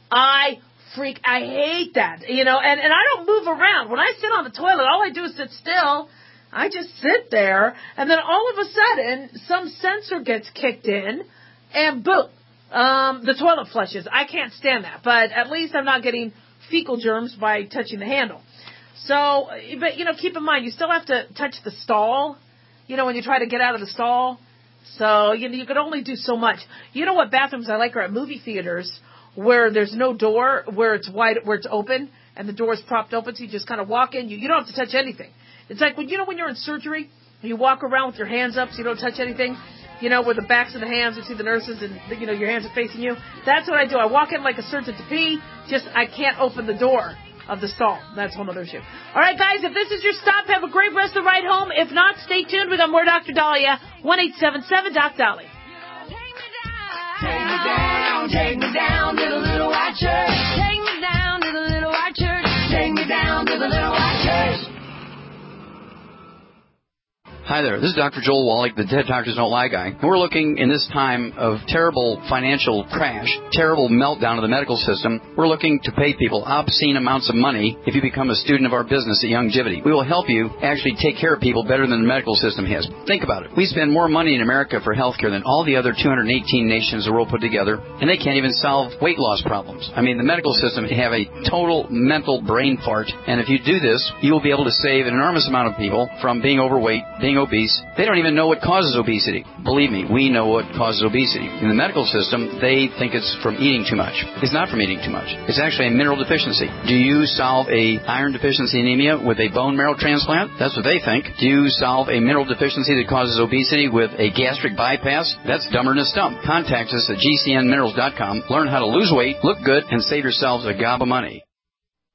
S3: I freak, I hate that, you know, and, and I don't move around. When I sit on the toilet, all I do is sit still. I just sit there, and then all of a sudden, some sensor gets kicked in, and boom, um, the toilet flushes. I can't stand that, but at least I'm not getting fecal germs by touching the handle. So, but, you know, keep in mind, you still have to touch the stall, you know, when you try to get out of the stall. So, you know, you could only do so much. You know what bathrooms I like are at movie theaters, where there's no door, where it's wide, where it's open, and the door is propped open, so you just kind of walk in. You, you don't have to touch anything. It's like, when you know when you're in surgery, you walk around with your hands up so you don't touch anything, you know, where the backs of the hands, you see the nurses, and, you know, your hands are facing you. That's what I do. I walk in like a surgeon to pee, just I can't open the door of the stall. That's a whole other issue. All right, guys, if this is your stop, have a great rest of the ride home. If not, stay tuned. We got more Doctor Dahlia, one eight seven seven Doc Dolly.
S2: Take me down, take me down to the little white church. Take me down to the little white church. Take me down to the little white church.
S18: Hi there, this is Doctor Joel Wallach, the Dead Doctors Don't Lie guy. We're looking in this time of terrible financial crash, terrible meltdown of the medical system. We're looking to pay people obscene amounts of money if you become a student of our business at Youngevity. We will help you actually take care of people better than the medical system has. Think about it. We spend more money in America for healthcare than all the other two hundred eighteen nations the world put together, and they can't even solve weight loss problems. I mean, the medical system have a total mental brain fart, and if you do this, you will be able to save an enormous amount of people from being overweight, being obese. They don't even know what causes obesity. Believe me, we know what causes obesity. In the medical system, they think it's from eating too much. It's not from eating too much. It's actually a mineral deficiency. Do you solve a iron deficiency anemia with a bone marrow transplant? That's what they think. Do you solve a mineral deficiency that causes obesity with a gastric bypass? That's dumber than a stump. Contact us at G C N minerals dot com. Learn how to lose weight, look good, and save yourselves a gob of money.